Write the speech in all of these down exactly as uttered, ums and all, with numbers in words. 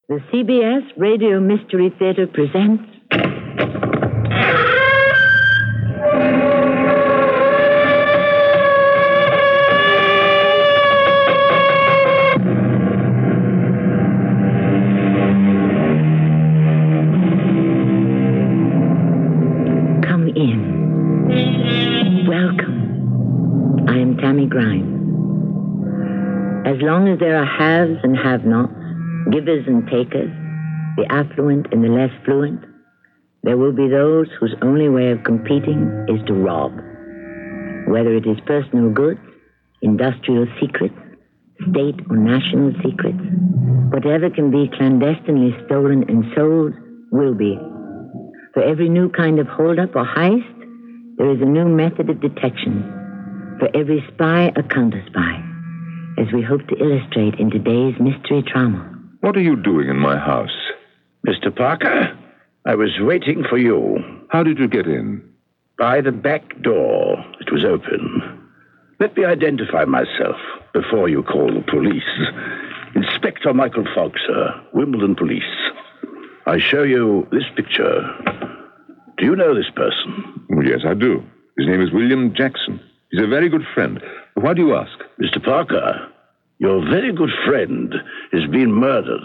The C B S Radio Mystery Theater presents... Come in. Welcome. I am Tammy Grimes. As long as there are haves and have-nots, givers and takers, the affluent and the less fluent, there will be those whose only way of competing is to rob. Whether it is personal goods, industrial secrets, state or national secrets, whatever can be clandestinely stolen and sold will be. For every new kind of holdup or heist, there is a new method of detection. For every spy, a counter-spy, as we hope to illustrate in today's mystery drama. What are you doing in my house? Mister Parker, I was waiting for you. How did you get in? By the back door. It was open. Let me identify myself before you call the police. Inspector Michael Fogg, sir, Wimbledon Police. I show you this picture. Do you know this person? Oh, yes, I do. His name is William Jackson. He's a very good friend. Why do you ask? Mister Parker, your very good friend has been murdered.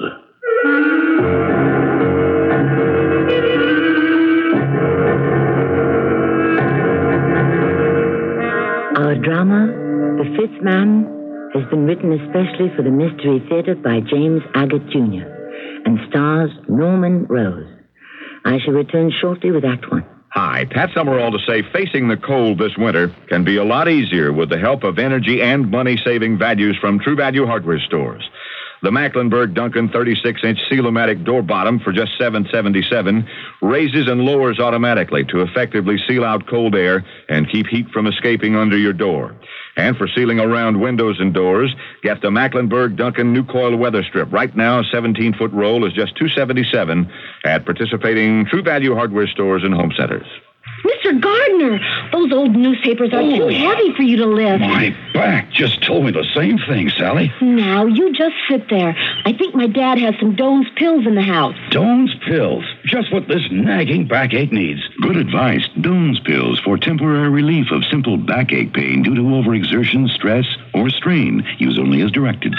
Our drama, The Fifth Man, has been written especially for the Mystery Theater by James Agate Junior and stars Norman Rose. I shall return shortly with Act One. Hi, Pat Summerall to say facing the cold this winter can be a lot easier with the help of energy and money-saving values from True Value Hardware stores. The Mecklenburg Duncan thirty-six inch Seal-O-Matic door bottom for just seven dollars and seventy-seven cents raises and lowers automatically to effectively seal out cold air and keep heat from escaping under your door. And for sealing around windows and doors, get the Mecklenburg Duncan New Coil Weather Strip. Right now, a seventeen-foot roll is just two dollars and seventy-seven cents at participating True Value Hardware stores and home centers. Mister Gardner, those old newspapers are oh, too heavy for you to lift. My back just told me the same thing, Sally. Now, you just sit there. I think my dad has some Doan's pills in the house. Doan's pills? Just what this nagging backache needs. Good advice. Doan's pills for temporary relief of simple backache pain due to overexertion, stress, or strain. Use only as directed.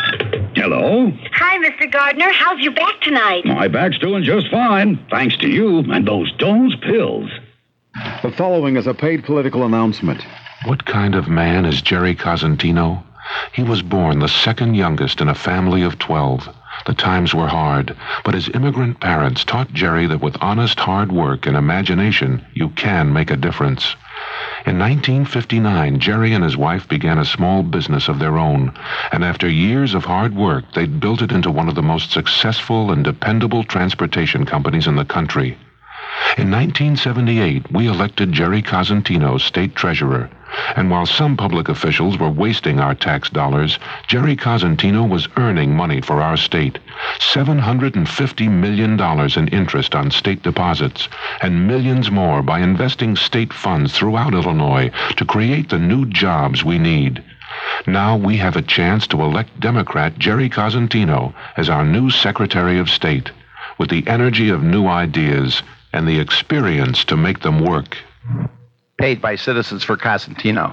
Hello? Hi, Mister Gardner. How's your back tonight? My back's doing just fine, thanks to you and those Doan's pills. The following is a paid political announcement. What kind of man is Jerry Cosentino? He was born the second youngest in a family of twelve. The times were hard, but his immigrant parents taught Jerry that with honest hard work and imagination, you can make a difference. In nineteen fifty-nine, Jerry and his wife began a small business of their own, and after years of hard work, they'd built it into one of the most successful and dependable transportation companies in the country. In nineteen seventy-eight, we elected Jerry Cosentino state treasurer, and while some public officials were wasting our tax dollars, Jerry Cosentino was earning money for our state, seven hundred fifty million dollars in interest on state deposits, and millions more by investing state funds throughout Illinois to create the new jobs we need. Now we have a chance to elect Democrat Jerry Cosentino as our new Secretary of State, with the energy of new ideas and the experience to make them work. Paid by Citizens for Cosentino.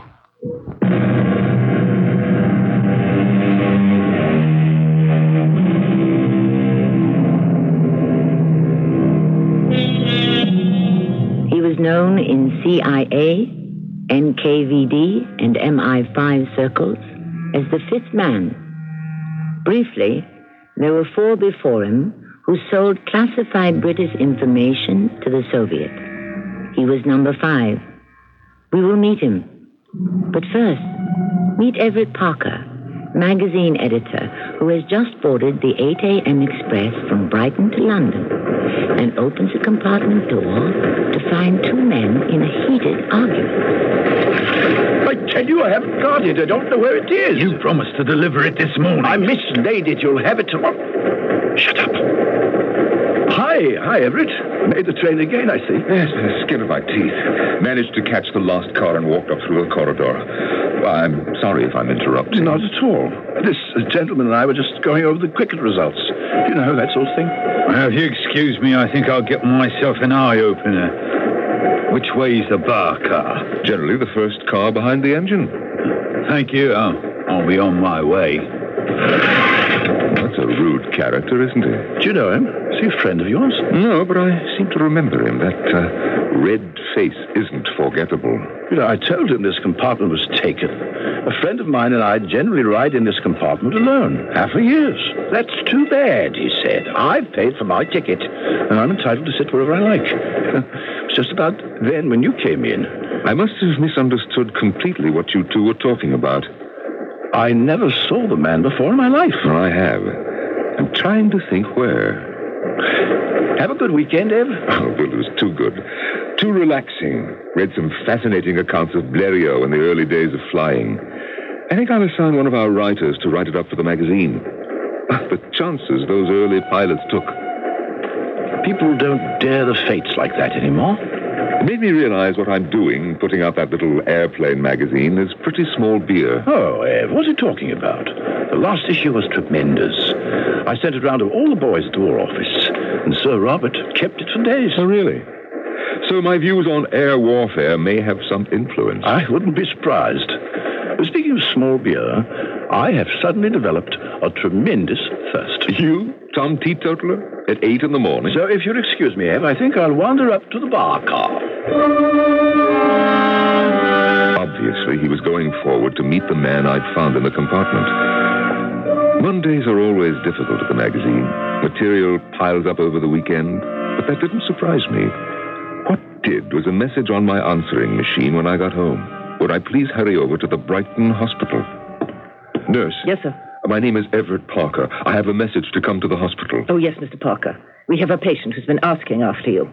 He was known in C I A, N K V D, and M I five circles as the Fifth Man. Briefly, there were four before him who sold classified British information to the Soviets. He was number five. We will meet him. But first, meet Everett Parker, magazine editor, who has just boarded the eight a.m. express from Brighton to London and opens a compartment door to find two men in a heated argument. I tell you, I haven't got it. I don't know where it is. You promised to deliver it this morning. I mislaid it. You'll have it tomorrow. Shut up. Hi, hi, Everett. Made the train again, I see. Yes, the skin of my teeth. Managed to catch the last car and walked up through the corridor. Well, I'm sorry if I'm interrupting. Not at all. This uh, gentleman and I were just going over the cricket results. You know, that sort of thing. Well, if you excuse me, I think I'll get myself an eye-opener. Which way's the bar car? Generally the first car behind the engine. Thank you. I'll, I'll be on my way. That's a rude character, isn't he? Do you know him? Is he a friend of yours? No, but I seem to remember him. That uh, red face isn't forgettable. You know, I told him this compartment was taken. A friend of mine and I generally ride in this compartment alone. Half a years. That's too bad, he said. I've paid for my ticket, and I'm entitled to sit wherever I like. It was just about then when you came in. I must have misunderstood completely what you two were talking about. I never saw the man before in my life. Well, I have. I'm trying to think where. Have a good weekend, Ev. Oh, well, it was too good. Too relaxing. Read some fascinating accounts of Blériot in the early days of flying. I think I'll assign one of our writers to write it up for the magazine. The chances those early pilots took. People don't dare the fates like that anymore. It made me realize what I'm doing, putting out that little airplane magazine, is pretty small beer. Oh, Ev, what are you talking about? The last issue was tremendous. I sent it round to all the boys at the War Office, and Sir Robert kept it for days. Oh, really? So my views on air warfare may have some influence. I wouldn't be surprised. Speaking of small beer, I have suddenly developed a tremendous thirst. You, Tom Teetotaler, at eight in the morning? So if you'll excuse me, Ev, I think I'll wander up to the bar car. Obviously, he was going forward to meet the man I'd found in the compartment. Mondays are always difficult at the magazine. Material piles up over the weekend, but that didn't surprise me. What did was a message on my answering machine when I got home. Would I please hurry over to the Brighton Hospital? Nurse. Yes, sir. My name is Everett Parker. I have a message to come to the hospital. Oh, yes, Mister Parker. We have a patient who's been asking after you.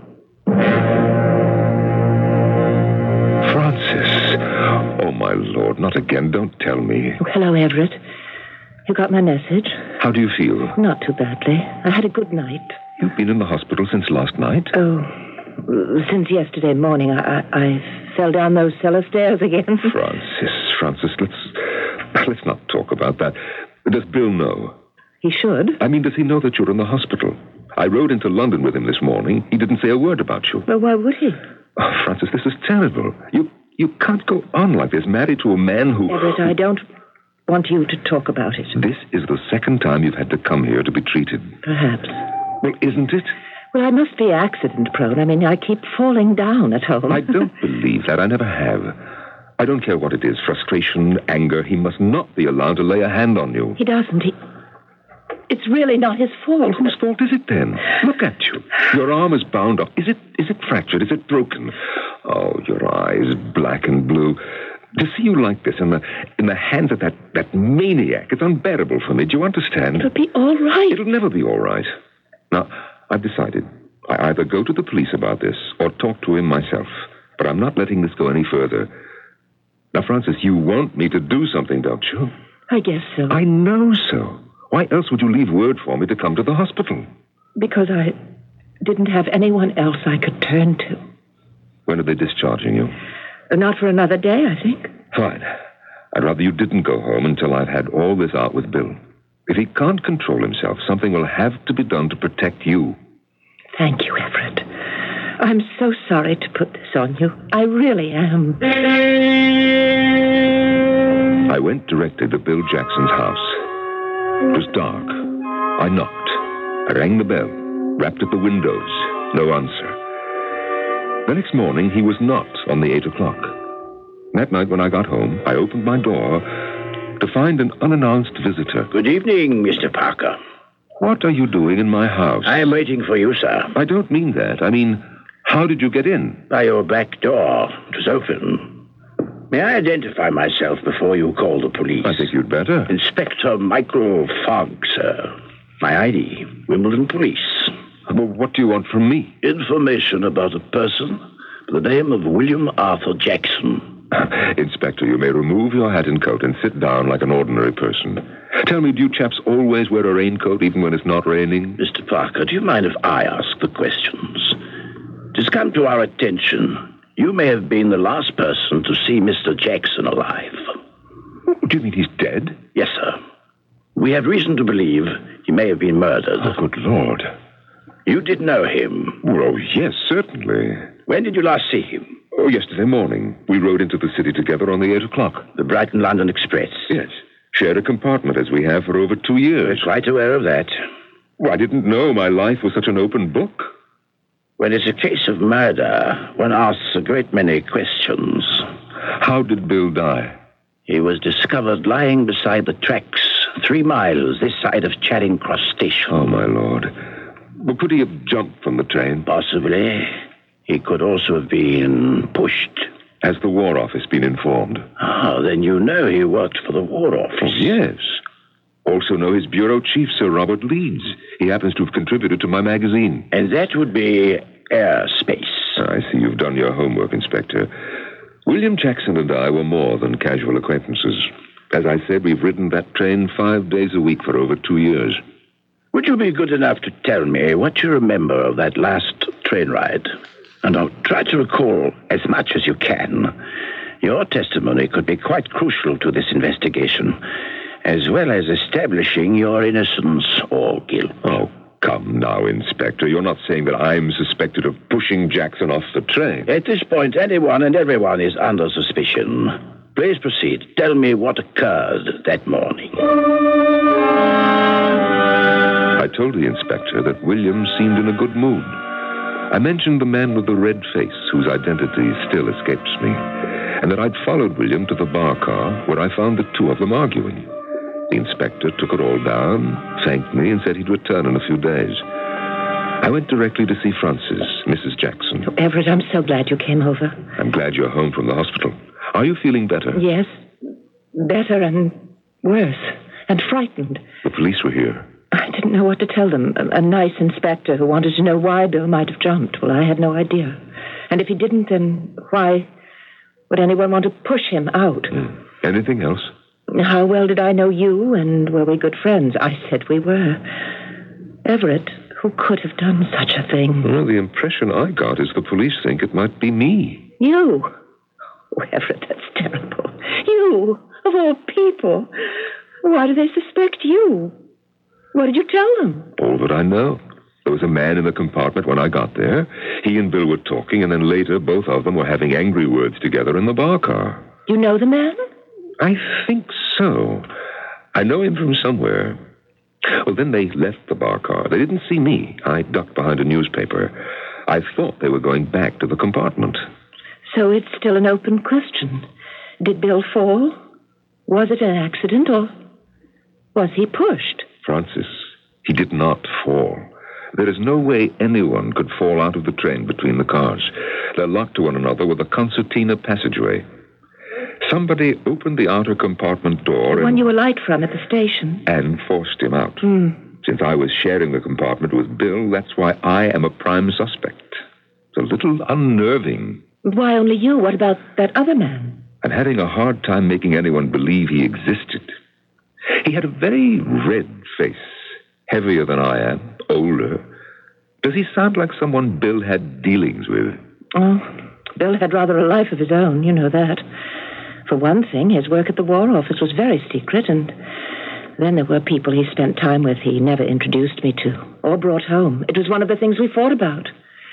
Francis. Oh, my Lord, not again. Don't tell me. Oh, hello, Everett. You got my message? How do you feel? Not too badly. I had a good night. You've been in the hospital since last night? Oh, since yesterday morning. I, I, I fell down those cellar stairs again. Francis, Francis, let's, let's not talk about that. Does Bill know? He should. I mean, does he know that you're in the hospital? I rode into London with him this morning. He didn't say a word about you. Well, why would he? Oh, Francis, this is terrible. You you can't go on like this, married to a man who... Everett, I don't want you to talk about it. This is the second time you've had to come here to be treated. Perhaps. Well, isn't it? Well, I must be accident-prone. I mean, I keep falling down at home. I don't believe that. I never have. I don't care what it is, frustration, anger. He must not be allowed to lay a hand on you. He doesn't. He... It's really not his fault. Whose fault is it then? Look at you. Your arm is bound up. Is it is it fractured? Is it broken? Oh, your eyes, black and blue. To see you like this in the in the hands of that, that maniac, it's unbearable for me. Do you understand? It'll be all right. It'll never be all right. Now, I've decided. I either go to the police about this or talk to him myself. But I'm not letting this go any further. Now, Francis, you want me to do something, don't you? I guess so. I know so. Why else would you leave word for me to come to the hospital? Because I didn't have anyone else I could turn to. When are they discharging you? Not for another day, I think. Fine. I'd rather you didn't go home until I've had all this out with Bill. If he can't control himself, something will have to be done to protect you. Thank you, Everett. I'm so sorry to put this on you. I really am. I went directly to Bill Jackson's house. It was dark. I knocked. I rang the bell, rapped at the windows. No answer. The next morning, he was not on the eight o'clock. That night when I got home, I opened my door to find an unannounced visitor. Good evening, Mister Parker. What are you doing in my house? I am waiting for you, sir. I don't mean that. I mean, how did you get in? By your back door. It was open. May I identify myself before you call the police? I think you'd better. Inspector Michael Fogg, sir. My I D, Wimbledon Police. Well, what do you want from me? Information about a person by the name of William Arthur Jackson. Inspector, you may remove your hat and coat and sit down like an ordinary person. Tell me, do you chaps always wear a raincoat even when it's not raining? Mister Parker, do you mind if I ask the questions? It has come to our attention. You may have been the last person to see Mister Jackson alive. Do you mean he's dead? Yes, sir. We have reason to believe He may have been murdered. Oh, good Lord. You did know him? Oh, yes, certainly. When did you last see him? Oh, yesterday morning. We rode into the city together on the eight o'clock. The Brighton-London Express? Yes. Shared a compartment as we have for over two years. We're quite aware of that. Well, I didn't know my life was such an open book. When it's a case of murder, one asks a great many questions. How did Bill die? He was discovered lying beside the tracks, three miles this side of Charing Cross Station. Oh, my Lord. Well, could he have jumped from the train? Possibly. He could also have been pushed. Has the War Office been informed? Ah, then you know he worked for the War Office. Oh, yes. Also know his bureau chief, Sir Robert Leeds. He happens to have contributed to my magazine. And that would be Airspace. I see you've done your homework, Inspector. William Jackson and I were more than casual acquaintances. As I said, we've ridden that train five days a week for over two years. Would you be good enough to tell me what you remember of that last train ride? And I'll try to recall as much as you can. Your testimony could be quite crucial to this investigation, as well as establishing your innocence or guilt. Oh, come now, Inspector. You're not saying that I'm suspected of pushing Jackson off the train. At this point, anyone and everyone is under suspicion. Please proceed. Tell me what occurred that morning. I told the inspector that William seemed in a good mood. I mentioned the man with the red face, whose identity still escapes me, and that I'd followed William to the bar car, where I found the two of them arguing. The inspector took it all down, thanked me, and said he'd return in a few days. I went directly to see Frances, Missus Jackson. Oh, Everett, I'm so glad you came over. I'm glad you're home from the hospital. Are you feeling better? Yes. Better and worse. And frightened. The police were here. I didn't know what to tell them. A, a nice inspector who wanted to know why Bill might have jumped. Well, I had no idea. And if he didn't, then why would anyone want to push him out? Mm. Anything else? How well did I know you, and were we good friends? I said we were. Everett, who could have done such a thing? Well, the impression I got is the police think it might be me. You? Oh, Everett, that's terrible. You, of all people. Why do they suspect you? What did you tell them? All that I know. There was a man in the compartment when I got there. He and Bill were talking, and then later both of them were having angry words together in the bar car. You know the man? I think so. I know him from somewhere. Well, then they left the bar car. They didn't see me. I ducked behind a newspaper. I thought they were going back to the compartment. So it's still an open question. Did Bill fall? Was it an accident, or was he pushed? Francis, he did not fall. There is no way anyone could fall out of the train between the cars. They're locked to one another with a concertina passageway. Somebody opened the outer compartment door The one and, you alight from at the station. and forced him out. Hmm. Since I was sharing the compartment with Bill, that's why I am a prime suspect. It's a little unnerving. Why only you? What about that other man? I'm having a hard time making anyone believe he existed. He had a very red face, heavier than I am, older. Does he sound like someone Bill had dealings with? Oh, Bill had rather a life of his own, you know that. For one thing, his work at the War Office was very secret, and then there were people he spent time with he never introduced me to or brought home. It was one of the things we fought about.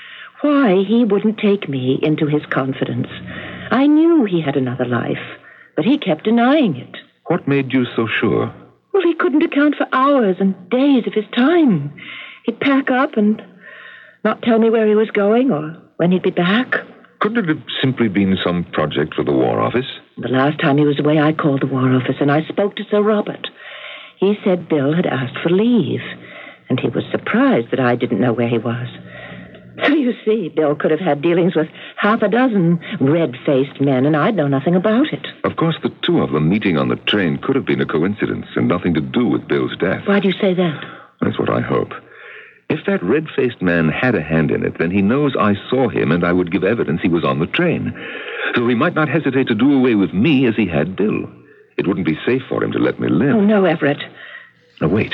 Why he wouldn't take me into his confidence. I knew he had another life, but he kept denying it. What made you so sure? Well, he couldn't account for hours and days of his time. He'd pack up and not tell me where he was going or when he'd be back. Couldn't it have simply been some project for the War Office? The last time he was away, I called the War Office, and I spoke to Sir Robert. He said Bill had asked for leave, and he was surprised that I didn't know where he was. So you see, Bill could have had dealings with half a dozen red-faced men, and I'd know nothing about it. Of course, the two of them meeting on the train could have been a coincidence and nothing to do with Bill's death. Why do you say that? That's what I hope. If that red-faced man had a hand in it, then he knows I saw him and I would give evidence he was on the train. So he might not hesitate to do away with me as he had Bill. It wouldn't be safe for him to let me live. Oh, no, Everett. Now, wait.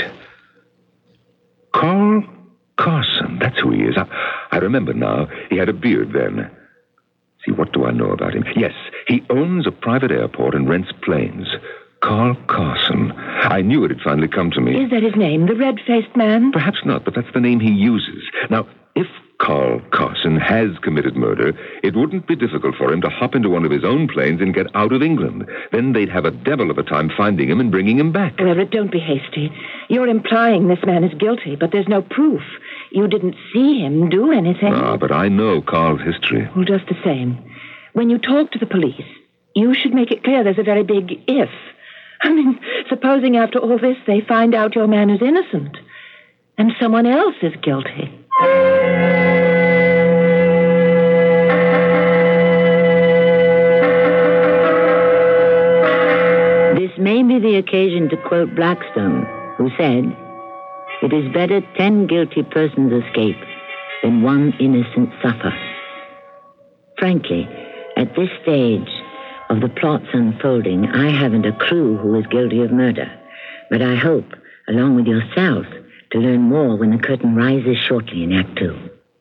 Carl Carson, that's who he is. I, I remember now. He had a beard then. See, what do I know about him? Yes, he owns a private airport and rents planes. Carl Carson. I knew it had finally come to me. Is that his name, the red-faced man? Perhaps not, but that's the name he uses. Now, if Carl Carson has committed murder, it wouldn't be difficult for him to hop into one of his own planes and get out of England. Then they'd have a devil of a time finding him and bringing him back. Everett, don't be hasty. You're implying this man is guilty, but there's no proof. You didn't see him do anything. Ah, but I know Carl's history. Well, just the same. When you talk to the police, you should make it clear there's a very big if. I mean, supposing after all this they find out your man is innocent and someone else is guilty. This may be the occasion to quote Blackstone, who said, "It is better ten guilty persons escape than one innocent suffer." Frankly, at this stage of the plot's unfolding, I haven't a clue who is guilty of murder. But I hope, along with yourself, to learn more when the curtain rises shortly in Act Two.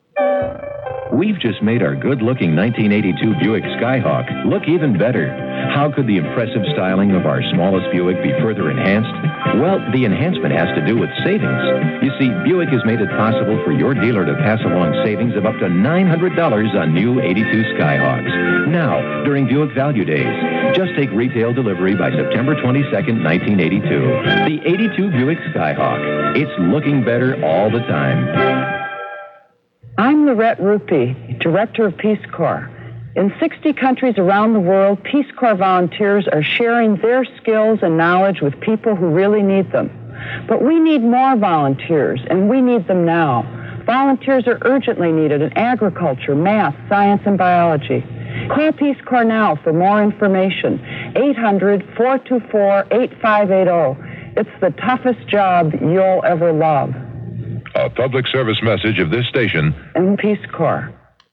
We've just made our good-looking nineteen eighty-two Buick Skyhawk look even better. How could the impressive styling of our smallest Buick be further enhanced? Well, the enhancement has to do with savings. You see, Buick has made it possible for your dealer to pass along savings of up to nine hundred dollars on new eighty-two Skyhawks. Now, during Buick Value Days, just take retail delivery by September twenty-second, nineteen eighty-two. The eighty-two Buick Skyhawk. It's looking better all the time. I'm Lorette Rupee, Director of Peace Corps. In sixty countries around the world, Peace Corps volunteers are sharing their skills and knowledge with people who really need them. But we need more volunteers, and we need them now. Volunteers are urgently needed in agriculture, math, science, and biology. Call Peace Corps now for more information. eight hundred, four two four, eight five eight zero. It's the toughest job you'll ever love. A public service message of this station and Peace Corps.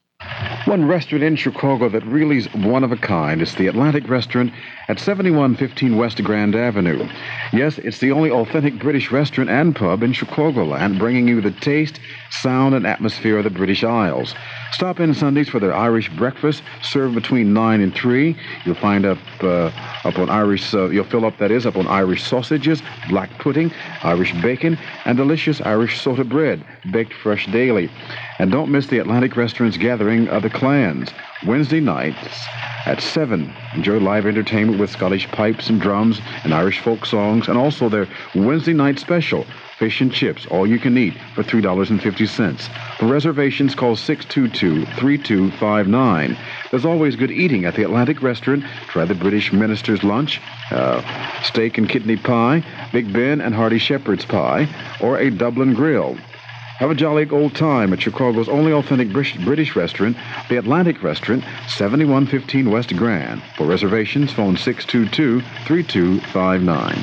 One restaurant in Chicago that really is one of a kind is the Atlantic Restaurant at seventy-one fifteen West Grand Avenue. Yes, it's the only authentic British restaurant and pub in Chicagoland, bringing you the taste, sound, and atmosphere of the British Isles. Stop in Sundays for their Irish breakfast, served between nine and three. You'll find up uh, up on Irish, uh, you'll fill up, that is, up on Irish sausages, black pudding, Irish bacon, and delicious Irish soda bread, baked fresh daily. And don't miss the Atlantic Restaurant's gathering of the clans, Wednesday nights at seven. Enjoy live entertainment with Scottish pipes and drums and Irish folk songs, and also their Wednesday night special, fish and chips, all you can eat, for three dollars and fifty cents. For reservations, call six two two, three two five nine. There's always good eating at the Atlantic Restaurant. Try the British Minister's Lunch, uh, steak and kidney pie, Big Ben and hearty shepherd's pie, or a Dublin grill. Have a jolly old time at Chicago's only authentic British restaurant, the Atlantic Restaurant, seventy-one fifteen West Grand. For reservations, phone six two two, three two five nine.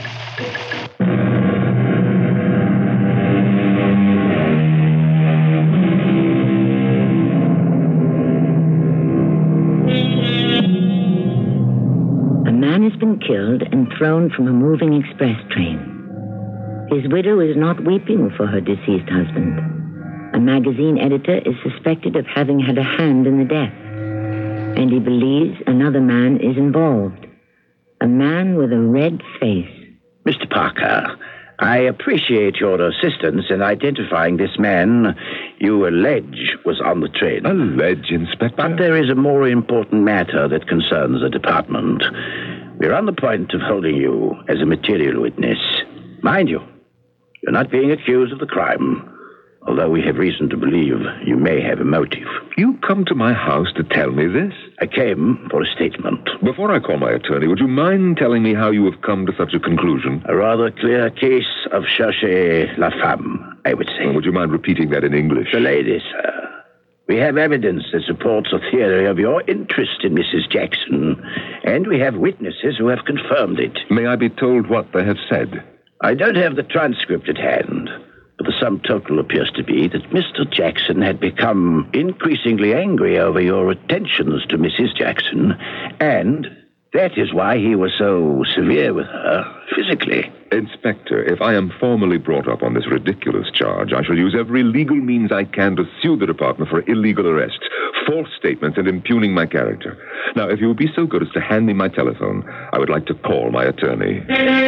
A man has been killed and thrown from a moving express train. His widow is not weeping for her deceased husband. A magazine editor is suspected of having had a hand in the death, and he believes another man is involved. A man with a red face. Mister Parker, I appreciate your assistance in identifying this man you allege was on the train. Allege, Inspector? But there is a more important matter that concerns the department. We're on the point of holding you as a material witness. Mind you, you're not being accused of the crime, although we have reason to believe you may have a motive. You come to my house to tell me this? I came for a statement. Before I call my attorney, would you mind telling me how you have come to such a conclusion? A rather clear case of cherchez la femme, I would say. Well, would you mind repeating that in English? The lady, sir. We have evidence that supports a theory of your interest in Missus Jackson, and we have witnesses who have confirmed it. May I be told what they have said? I don't have the transcript at hand, but the sum total appears to be that Mister Jackson had become increasingly angry over your attentions to Missus Jackson, and that is why he was so severe with her physically. Inspector, if I am formally brought up on this ridiculous charge, I shall use every legal means I can to sue the department for illegal arrests, false statements and impugning my character. Now, if you would be so good as to hand me my telephone, I would like to call my attorney.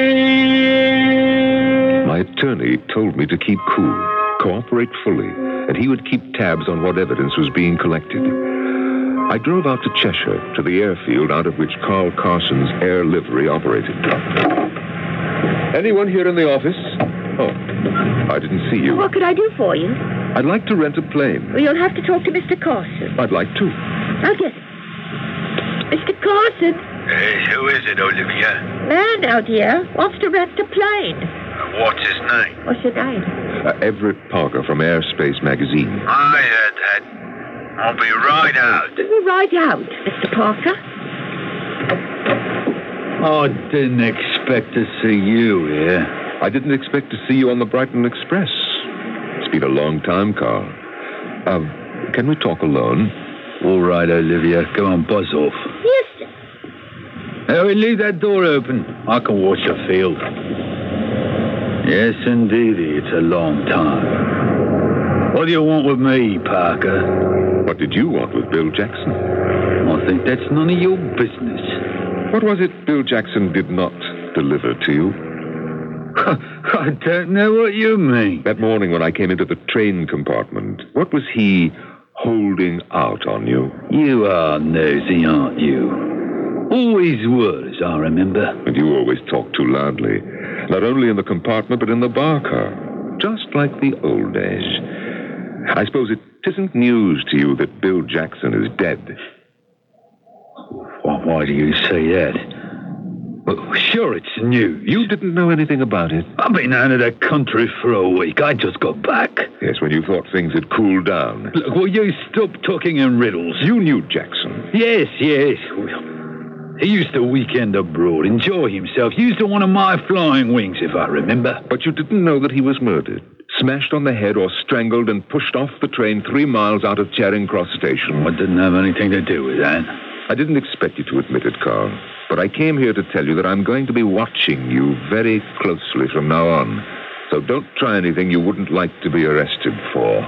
My attorney told me to keep cool, cooperate fully, and he would keep tabs on what evidence was being collected. I drove out to Cheshire, to the airfield out of which Carl Carson's air livery operated. Anyone here in the office? Oh, I didn't see you. What could I do for you? I'd like to rent a plane. Well, you'll have to talk to Mister Carson. I'd like to. I'll get it. Mister Carson. Hey, who is it, Olivia? Man out here wants to rent a plane. What's his name? What's your name? Uh, Everett Parker from Airspace Magazine. I heard that. I'll be right out. Right out, Mister Parker. I didn't expect to see you here. I didn't expect to see you on the Brighton Express. It's been a long time, Carl. Uh, can we talk alone? All right, Olivia. Go on, buzz off. Yes. Harry, leave that door open. I can watch the field. Yes, indeed. It's a long time. What do you want with me, Parker? What did you want with Bill Jackson? I think that's none of your business. What was it Bill Jackson did not deliver to you? I don't know what you mean. That morning when I came into the train compartment, what was he holding out on you? You are nosy, aren't you? Always was, I remember. And you always talk too loudly. Not only in the compartment, but in the bar car. Just like the old days. I suppose it isn't news to you that Bill Jackson is dead. Well, why do you say that? Well, sure, it's news. You didn't know anything about it. I've been out of the country for a week. I just got back. Yes, when you thought things had cooled down. Look, will you stop talking in riddles? You knew Jackson. Yes, yes. He used to weekend abroad, enjoy himself. Used to one of my flying wings, if I remember. But you didn't know that he was murdered. Smashed on the head or strangled and pushed off the train three miles out of Charing Cross Station. I didn't have anything to do with that. I didn't expect you to admit it, Carl. But I came here to tell you that I'm going to be watching you very closely from now on. So don't try anything you wouldn't like to be arrested for.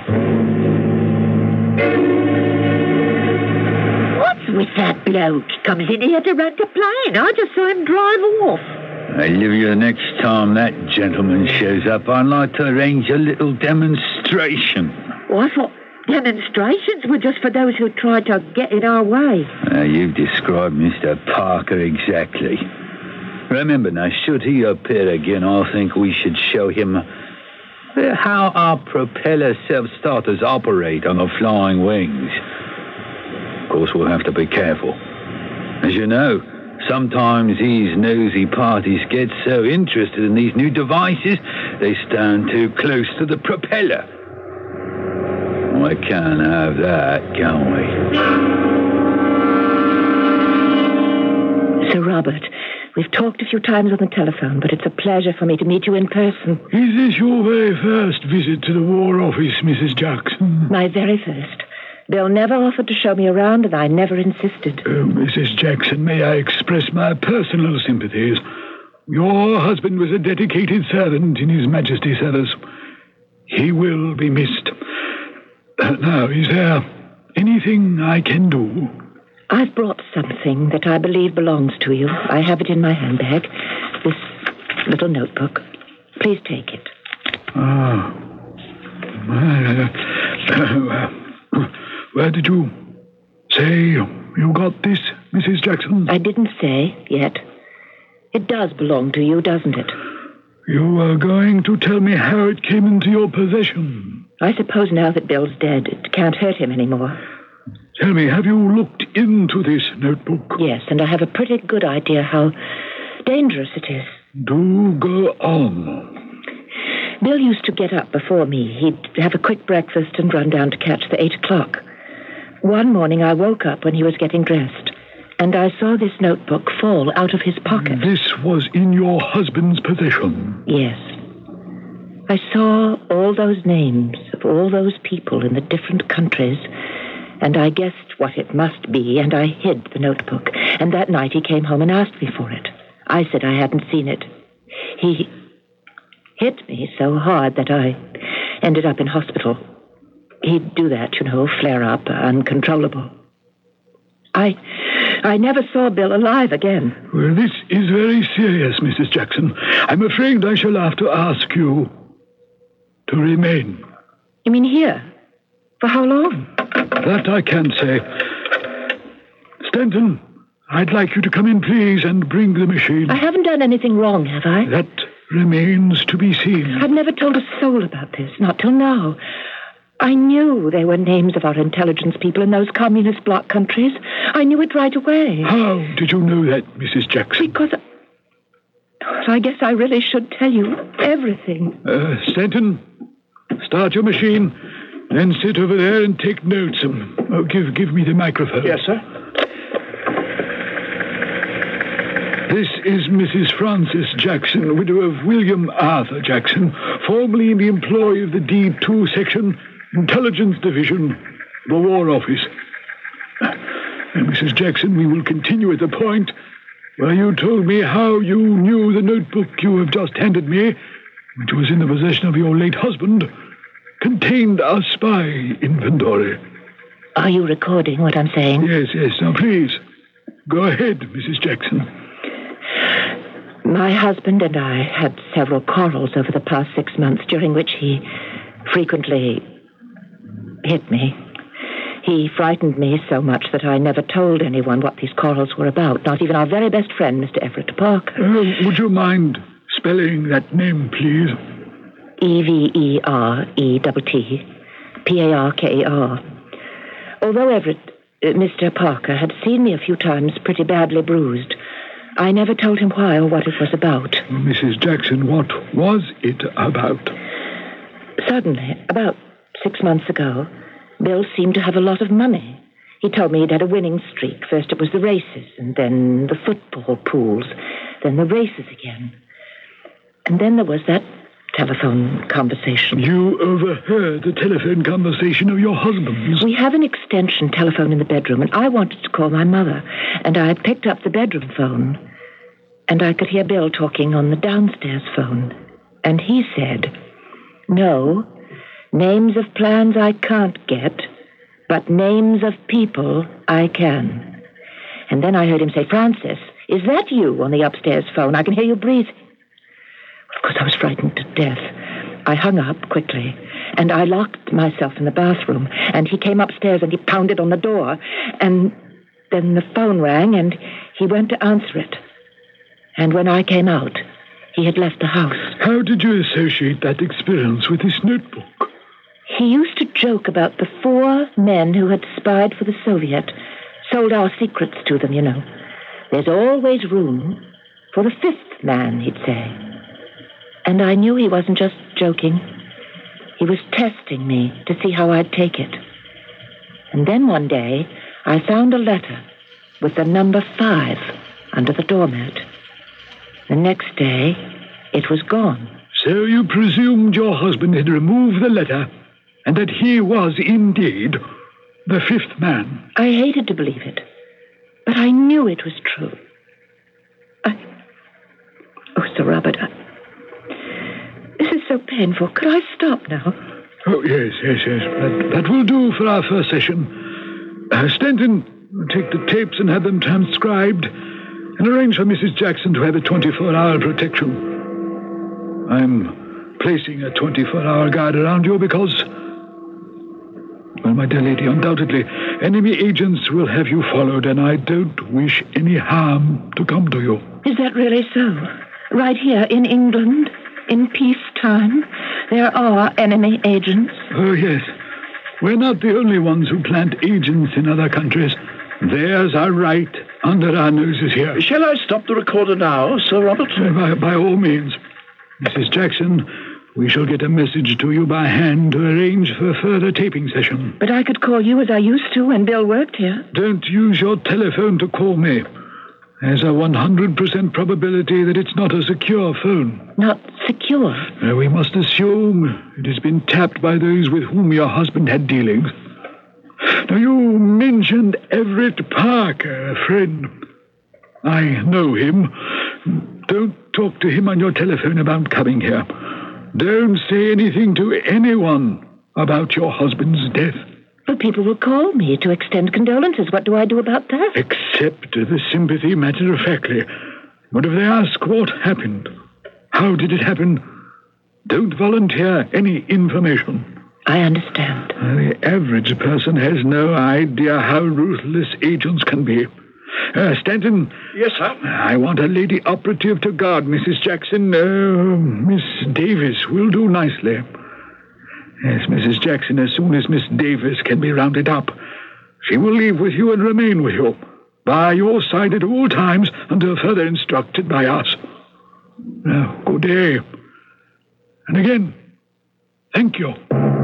What's with that bloke? He comes in here to rent a plane. I just saw him drive off. Olivia, next time that gentleman shows up, I'd like to arrange a little demonstration. Oh, I thought demonstrations were just for those who tried to get in our way. Uh, you've described Mister Parker exactly. Remember now, should he appear again, I think we should show him how our propeller self-starters operate on the flying wings. Of course, we'll have to be careful. As you know, sometimes these nosy parties get so interested in these new devices, they stand too close to the propeller. We can't have that, can we? Sir Robert, we've talked a few times on the telephone, but it's a pleasure for me to meet you in person. Is this your very first visit to the War Office, Missus Jackson? My very first. Bill never offered to show me around, and I never insisted. Uh, Missus Jackson, may I express my personal sympathies? Your husband was a dedicated servant in His Majesty's service. He will be missed. Uh, now, is there anything I can do? I've brought something that I believe belongs to you. I have it in my handbag. This little notebook. Please take it. Ah. Uh, where did you say you got this, Missus Jackson? I didn't say yet. It does belong to you, doesn't it? You are going to tell me how it came into your possession? I suppose now that Bill's dead, it can't hurt him anymore. Tell me, have you looked into this notebook? Yes, and I have a pretty good idea how dangerous it is. Do go on. Bill used to get up before me. He'd have a quick breakfast and run down to catch the eight o'clock. One morning I woke up when he was getting dressed, and I saw this notebook fall out of his pocket. This was in your husband's possession? Yes. I saw all those names of all those people in the different countries, and I guessed what it must be, and I hid the notebook. And that night he came home and asked me for it. I said I hadn't seen it. He hit me so hard that I ended up in hospital. He'd do that, you know, flare up, uncontrollable. I I never saw Bill alive again. Well, this is very serious, Missus Jackson. I'm afraid I shall have to ask you to remain. You mean here? For how long? That I can't say. Stanton, I'd like you to come in, please, and bring the machine. I haven't done anything wrong, have I? That remains to be seen. I've never told a soul about this, not till now. I knew they were names of our intelligence people in those communist bloc countries. I knew it right away. How did you know that, Missus Jackson? Because I, I guess I really should tell you everything. Uh, Stanton, start your machine, then sit over there and take notes. Um, oh, give, give me the microphone. Yes, sir. This is Missus Frances Jackson, widow of William Arthur Jackson, formerly in the employ of the D two Section, Intelligence Division, the War Office. And Missus Jackson, we will continue at the point where you told me how you knew the notebook you have just handed me, which was in the possession of your late husband, contained a spy inventory. Are you recording what I'm saying? Yes, yes. Now, please, go ahead, Missus Jackson. My husband and I had several quarrels over the past six months, during which he frequently hit me. He frightened me so much that I never told anyone what these quarrels were about, not even our very best friend, Mister Everett Parker. Uh, would you mind spelling that name, please? E V E R E T T, P A R K A R. Although Everett, uh, Mister Parker, had seen me a few times pretty badly bruised, I never told him why or what it was about. Missus Jackson, what was it about? Suddenly, about six months ago, Bill seemed to have a lot of money. He told me he'd had a winning streak. First it was the races, and then the football pools, then the races again. And then there was that telephone conversation. You overheard the telephone conversation of your husband's? We have an extension telephone in the bedroom, and I wanted to call my mother, and I picked up the bedroom phone, and I could hear Bill talking on the downstairs phone. And he said, "No, names of plans I can't get, but names of people I can." And then I heard him say, "Frances, is that you on the upstairs phone? I can hear you breathing." Of course, I was frightened to death. I hung up quickly, and I locked myself in the bathroom, and he came upstairs and he pounded on the door, and then the phone rang, and he went to answer it. And when I came out, he had left the house. How did you associate that experience with this notebook? He used to joke about the four men who had spied for the Soviet, sold our secrets to them, you know. There's always room for the fifth man, he'd say. And I knew he wasn't just joking. He was testing me to see how I'd take it. And then one day, I found a letter with the number five under the doormat. The next day, it was gone. So you presumed your husband had removed the letter, and that he was indeed the fifth man. I hated to believe it, but I knew it was true. I... Oh, Sir Robert, I... this is so painful. Could I stop now? Oh, yes, yes, yes. That, that will do for our first session. Uh, Stanton, take the tapes and have them transcribed, and arrange for Missus Jackson to have a twenty-four hour protection. I'm placing a twenty-four hour guard around you because, well, my dear lady, undoubtedly, enemy agents will have you followed, and I don't wish any harm to come to you. Is that really so? Right here in England, in peacetime, there are enemy agents? Oh, yes. We're not the only ones who plant agents in other countries. Theirs are right under our noses here. Shall I stop the recorder now, Sir Robert? Uh, by, by all means. Missus Jackson, we shall get a message to you by hand to arrange for a further taping session. But I could call you as I used to when Bill worked here. Don't use your telephone to call me. There's a one hundred percent probability that it's not a secure phone. Not secure? Uh, we must assume it has been tapped by those with whom your husband had dealings. Now, you mentioned Everett Parker, a friend. I know him. Don't talk to him on your telephone about coming here. Don't say anything to anyone about your husband's death? Well, people will call me to extend condolences. What do I do about that? Accept the sympathy matter-of-factly. But if they ask what happened, how did it happen, don't volunteer any information. I understand. Uh, the average person has no idea how ruthless agents can be. Uh, Stanton. Yes, sir? I want a lady operative to guard Missus Jackson. Uh, Miss Davis will do nicely. Yes, Missus Jackson, as soon as Miss Davis can be rounded up, she will leave with you and remain with you, by your side at all times, until further instructed by us. Now, good day. And again, thank you.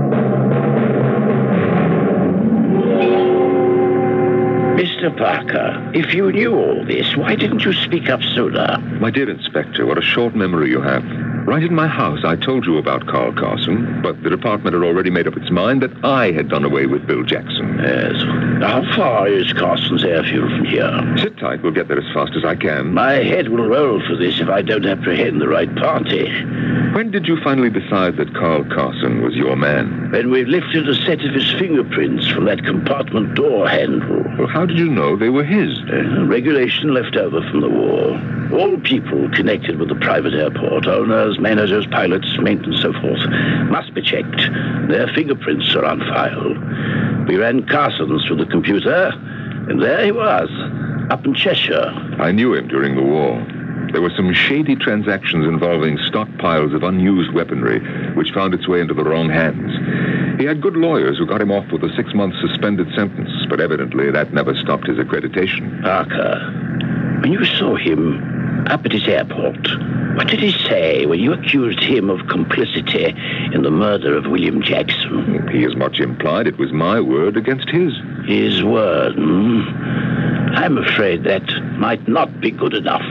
Mister Parker, if you knew all this, why didn't you speak up sooner? My dear Inspector, what a short memory you have. Right in my house, I told you about Carl Carson, but the department had already made up its mind that I had done away with Bill Jackson. Yes. How far is Carson's airfield from here? Sit tight. We'll get there as fast as I can. My head will roll for this if I don't apprehend the right party. When did you finally decide that Carl Carson was your man? When we lifted a set of his fingerprints from that compartment door handle. Well, how did you know they were his? Uh, regulation left over from the war. All people connected with the private airport, owners, managers, pilots, maintenance, so forth, must be checked. Their fingerprints are on file. We ran Carson's through the computer, and there he was, up in Cheshire. I knew him during the war. There were some shady transactions involving stockpiles of unused weaponry, which found its way into the wrong hands. He had good lawyers who got him off with a six-month suspended sentence, but evidently that never stopped his accreditation. Parker, when you saw him up at his airport, what did he say when you accused him of complicity in the murder of William Jackson? He as much implied it was my word against his. His word, hmm? I'm afraid that might not be good enough.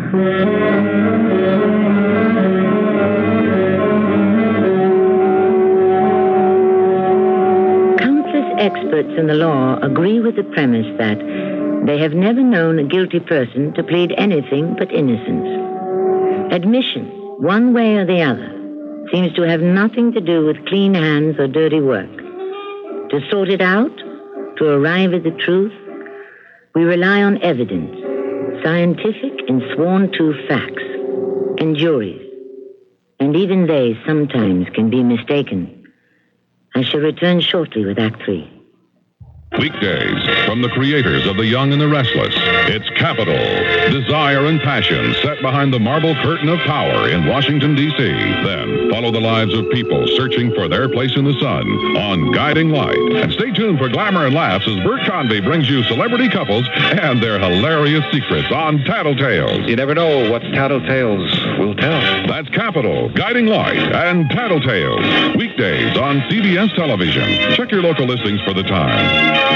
Countless experts in the law agree with the premise that they have never known a guilty person to plead anything but innocence. Admission, one way or the other, seems to have nothing to do with clean hands or dirty work. To sort it out, to arrive at the truth, we rely on evidence, scientific and sworn-to facts, and juries. And even they sometimes can be mistaken. I shall return shortly with Act Three. Weekdays, from the creators of The Young and the Restless, it's Capital, Desire and Passion, set behind the marble curtain of power in Washington, D C Then, follow the lives of people searching for their place in the sun on Guiding Light. And stay tuned for glamour and laughs as Bert Convy brings you celebrity couples and their hilarious secrets on Tattletales. You never know what Tattletales will tell. That's Capital, Guiding Light, and Tattletales. Weekdays on C B S Television. Check your local listings for the time.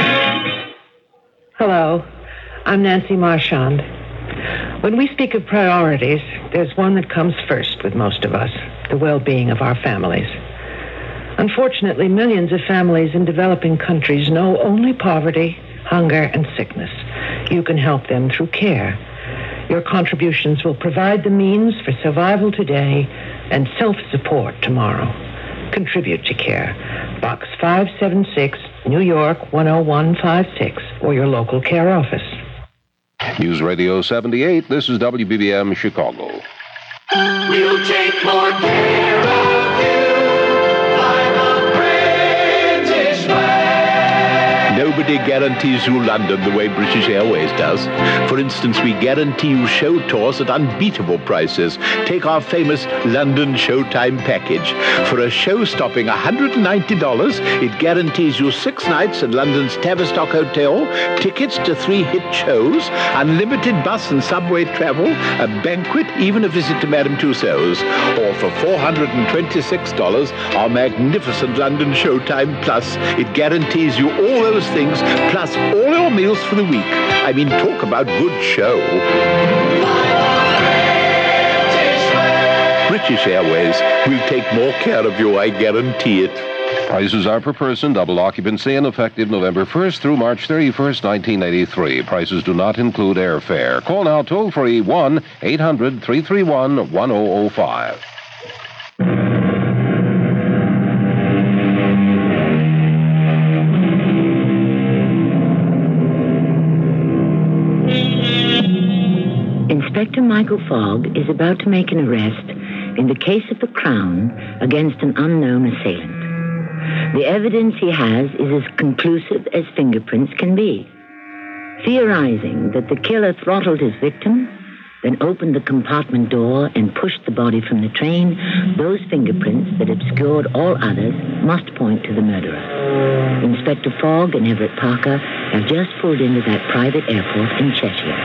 Hello, I'm Nancy Marchand. When we speak of priorities, there's one that comes first with most of us, the well-being of our families. Unfortunately, millions of families in developing countries know only poverty, hunger, and sickness. You can help them through care. Your contributions will provide the means for survival today and self-support tomorrow. Contribute to CARE. Box five seven six, New York one oh one five six, or your local CARE office. News Radio seventy-eight, this is W B B M Chicago. We'll take more care of you. I'm a British way. Nobody guarantees you London the way British Airways does. For instance, we guarantee you show tours at unbeatable prices. Take our famous London Showtime package. For a show stopping one hundred ninety dollars, it guarantees you six nights at London's Tavistock Hotel, tickets to three hit shows, unlimited bus and subway travel, a banquet, even a visit to Madame Tussauds. Or for four hundred twenty-six dollars, our magnificent London Showtime Plus. It guarantees you all those things, plus all your meals for the week. I mean, talk about good show. British Airways will take more care of you, I guarantee it. Prices are per person, double occupancy, and effective November first through March thirty-first, nineteen eighty-three. Prices do not include airfare. Call now toll-free one eight hundred three three one one oh oh five. Inspector Michael Fogg is about to make an arrest in the case of the Crown against an unknown assailant. The evidence he has is as conclusive as fingerprints can be. Theorizing that the killer throttled his victim, then opened the compartment door and pushed the body from the train, those fingerprints that obscured all others must point to the murderer. Inspector Fogg and Everett Parker have just pulled into that private airport in Cheshire.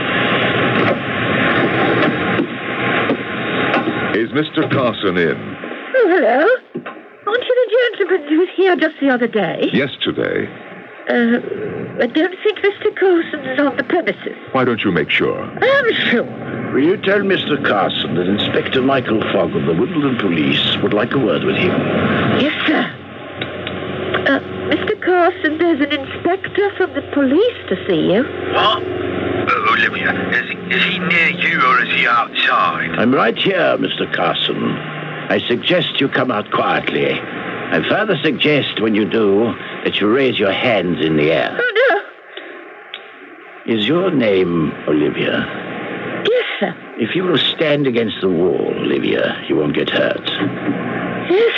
Is Mister Carson in? Oh, hello. Aren't you the gentleman who was here just the other day? Yesterday. Uh, I don't think Mister Carson's on the premises. Why don't you make sure? I'm sure. Will you tell Mister Carson that Inspector Michael Fogg of the Wimbledon Police would like a word with him? Yes, sir. Uh, Mister Carson, there's an inspector from the police to see you. What? Uh, Olivia, is he, is he near you or is he outside? I'm right here, Mister Carson. I suggest you come out quietly. I further suggest, when you do, that you raise your hands in the air. Oh, no. Is your name Olivia? Yes, sir. If you will stand against the wall, Olivia, you won't get hurt. Yes,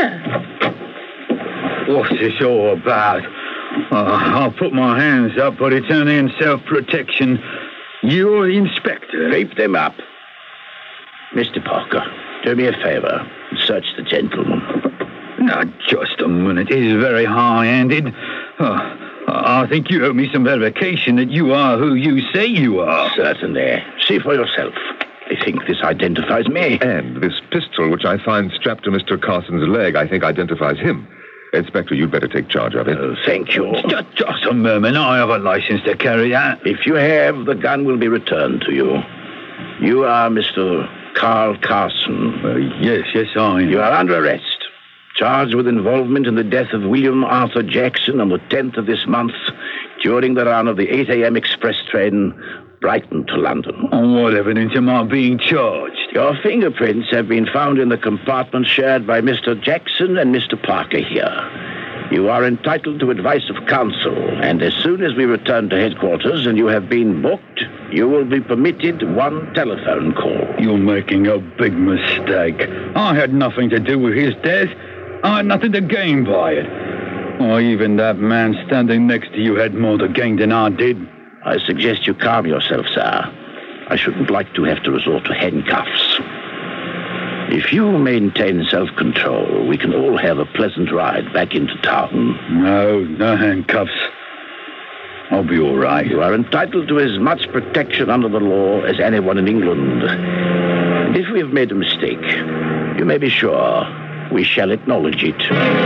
sir. What's this all about? Uh, I'll put my hands up, but it's only in self-protection. You're the inspector. Keep them up. Mister Parker, do me a favor and search the gentleman. Now, just a minute. It is very high-handed. Uh, I think you owe me some verification that you are who you say you are. Certainly. See for yourself. I think this identifies me. And this pistol, which I find strapped to Mister Carson's leg, I think identifies him. Inspector, you'd better take charge of it. Oh, thank you. Just, just a moment. I have a license to carry that. If you have, the gun will be returned to you. You are Mister Carl Carson. Uh, yes, yes, I am. You are under arrest. Charged with involvement in the death of William Arthur Jackson on the tenth of this month during the run of the eight a.m. express train Brighton to London. On what evidence am I being charged? Your fingerprints have been found in the compartment shared by Mister Jackson and Mister Parker here. You are entitled to advice of counsel, and as soon as we return to headquarters and you have been booked, you will be permitted one telephone call. You're making a big mistake. I had nothing to do with his death. I had nothing to gain by it. Or even that man standing next to you had more to gain than I did. I suggest you calm yourself, sir. I shouldn't like to have to resort to handcuffs. If you maintain self-control, we can all have a pleasant ride back into town. No, no handcuffs. I'll be all right. You are entitled to as much protection under the law as anyone in England. And if we have made a mistake, you may be sure we shall acknowledge it.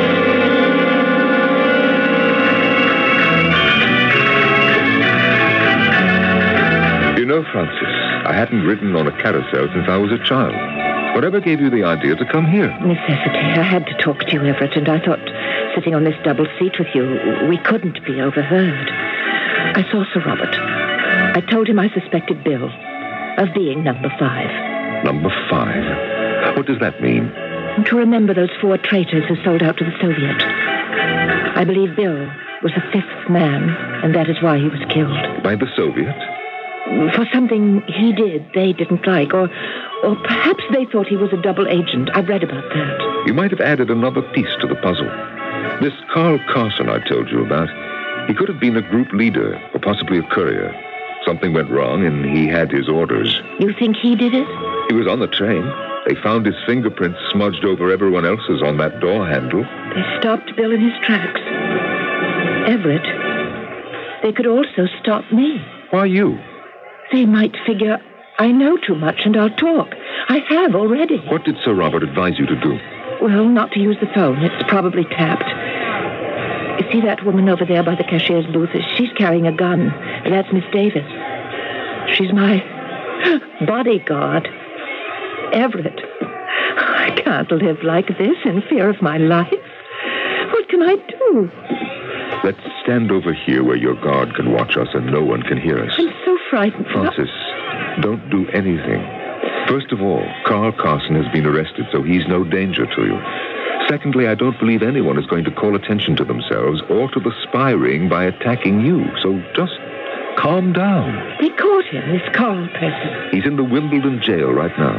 You know, Francis, I hadn't ridden on a carousel since I was a child. Whatever gave you the idea to come here? Necessity. I had to talk to you, Everett, and I thought sitting on this double seat with you, we couldn't be overheard. I saw Sir Robert. I told him I suspected Bill of being number five. Number five? What does that mean? To remember those four traitors who sold out to the Soviet. I believe Bill was the fifth man, and that is why he was killed. By the Soviet? For something he did they didn't like, or or perhaps they thought he was a double agent. I've read about that. You might have added another piece to the puzzle. This Carl Carson I told you about, he could have been a group leader, or possibly a courier. Something went wrong, and he had his orders. You think he did it? He was on the train. They found his fingerprints smudged over everyone else's on that door handle. They stopped Bill in his tracks. Everett, they could also stop me. Why you? They might figure I know too much and I'll talk. I have already. What did Sir Robert advise you to do? Well, not to use the phone. It's probably tapped. You see that woman over there by the cashier's booth? She's carrying a gun. That's Miss Davis. She's my bodyguard. Everett, I can't live like this in fear of my life. What can I do? Let's stand over here where your guard can watch us and no one can hear us. I'm so frightened. Francis, don't do anything. First of all, Carl Carson has been arrested, so he's no danger to you. Secondly, I don't believe anyone is going to call attention to themselves or to the spy ring by attacking you. So just calm down. They caught him, this Carl person. He's in the Wimbledon jail right now.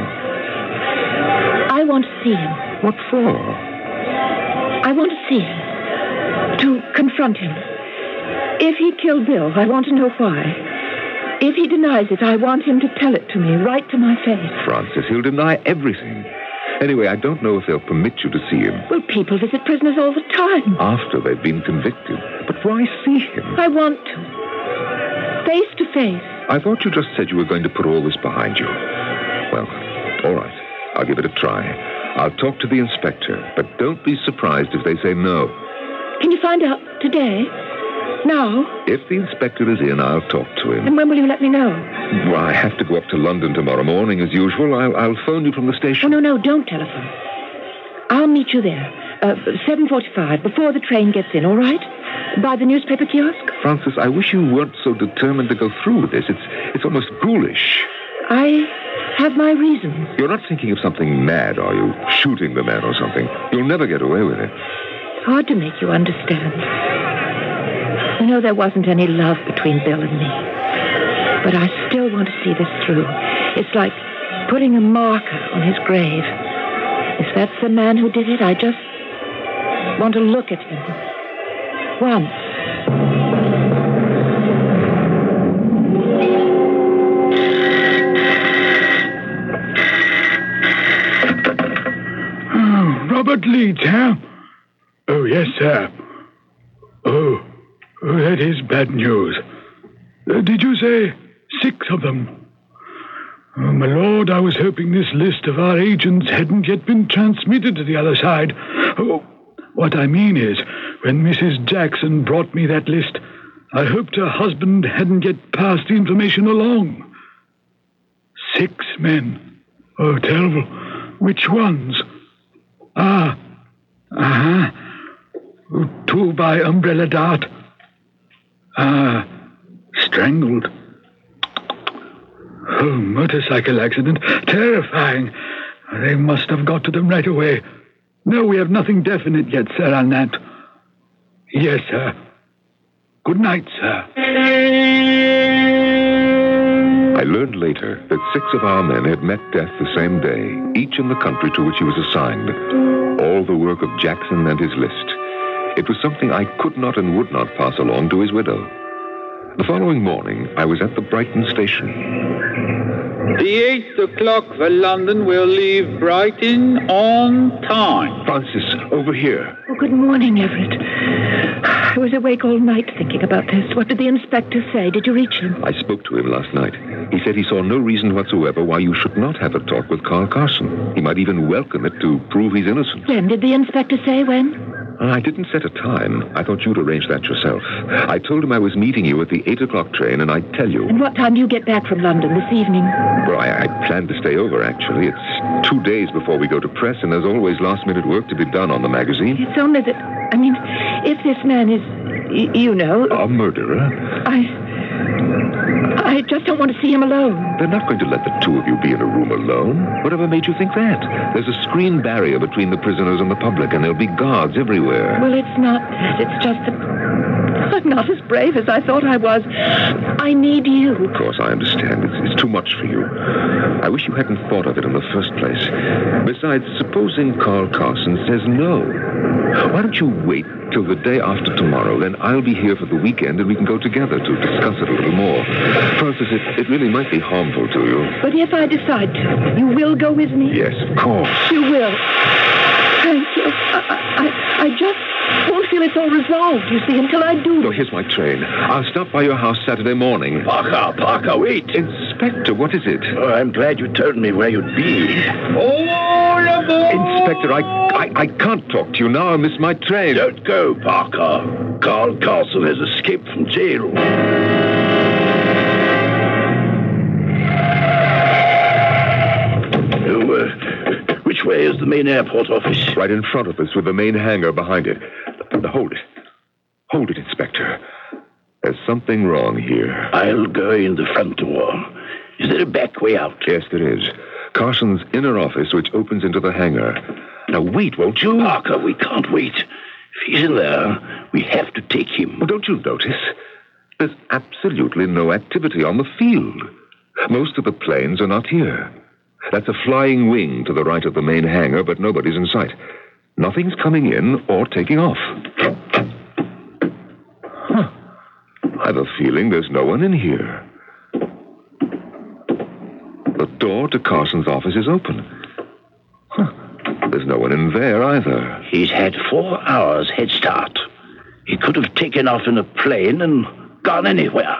I want to see him. What for? I want to see him. To confront him. If he killed Bill, I want to know why. If he denies it, I want him to tell it to me, right to my face. Francis, he'll deny everything. Anyway, I don't know if they'll permit you to see him. Well, people visit prisoners all the time. After they've been convicted. But why see him? I want to. Face to face. I thought you just said you were going to put all this behind you. Well, all right. I'll give it a try. I'll talk to the inspector, but don't be surprised if they say no. Can you find out today? Now? If the inspector is in, I'll talk to him. And when will you let me know? Well, I have to go up to London tomorrow morning, as usual. I'll, I'll phone you from the station. Oh, no, no, don't telephone. I'll meet you there. Uh, seven forty-five, before the train gets in, all right? By the newspaper kiosk? Francis, I wish you weren't so determined to go through with this. It's, it's almost ghoulish. I have my reasons. You're not thinking of something mad, are you? Shooting the man or something. You'll never get away with it. Hard to make you understand. You know, there wasn't any love between Bill and me. But I still want to see this through. It's like putting a marker on his grave. If that's the man who did it, I just want to look at him. Once. Oh, Robert Leeds, huh? Oh, yes, sir. Oh, oh that is bad news. Uh, did you say six of them? Oh, my lord, I was hoping this list of our agents hadn't yet been transmitted to the other side. Oh, what I mean is, when Missus Jackson brought me that list, I hoped her husband hadn't yet passed the information along. Six men. Oh, terrible. Which ones? Ah, uh-huh. Oh, two by umbrella dart. Ah, strangled. Oh, motorcycle accident. Terrifying. They must have got to them right away. No, we have nothing definite yet, sir, on that. Yes, sir. Good night, sir. I learned later that six of our men had met death the same day, each in the country to which he was assigned. All the work of Jackson and his list. It was something I could not and would not pass along to his widow. The following morning, I was at the Brighton station. The eight o'clock for London will leave Brighton on time. Francis, over here. Oh, good morning, Everett. I was awake all night thinking about this. What did the inspector say? Did you reach him? I spoke to him last night. He said he saw no reason whatsoever why you should not have a talk with Carl Carson. He might even welcome it to prove he's innocent. When did the inspector say when? I didn't set a time. I thought you'd arrange that yourself. I told him I was meeting you at the eight o'clock train, and I'd tell you. And what time do you get back from London this evening? Well, I, I planned to stay over, actually. It's two days before we go to press, and there's always last-minute work to be done on the magazine. It's only that, I mean, if this man is, y- you know... A murderer? I... I just don't want to see him alone. They're not going to let the two of you be in a room alone. Whatever made you think that? There's a screen barrier between the prisoners and the public, and there'll be guards everywhere. Well, it's not that. It's just that I'm not as brave as I thought I was. I need you. Of course, I understand. It's, it's too much for you. I wish you hadn't thought of it in the first place. Besides, supposing Carl Carson says no. Why don't you wait till the day after tomorrow? Then I'll be here for the weekend, and we can go together to discuss it a little more. Francis, it, it really might be harmful to you. But if I decide to, you will go with me? Yes, of course. You will. Thank you. I, I, I just won't feel it's all resolved, you see, until I do. Oh, here's my train. I'll stop by your house Saturday morning. Parker, Parker, wait. Inspector, what is it? Oh, I'm glad you told me where you'd be. All aboard! Inspector, I, I, I can't talk to you now. I'll miss my train. Don't go, Parker. Carl Carson has escaped from jail. Which way is the main airport office? Right in front of us with the main hangar behind it. Hold it. Hold it, Inspector. There's something wrong here. I'll go in the front door. Is there a back way out? Yes, there is. Carson's inner office, which opens into the hangar. Now, wait, won't you? Parker, we can't wait. If he's in there, we have to take him. Well, don't you notice? There's absolutely no activity on the field. Most of the planes are not here. That's a flying wing to the right of the main hangar, but nobody's in sight. Nothing's coming in or taking off. Huh. I've a feeling there's no one in here. The door to Carson's office is open. Huh. There's no one in there either. He's had four hours head start. He could have taken off in a plane and gone anywhere.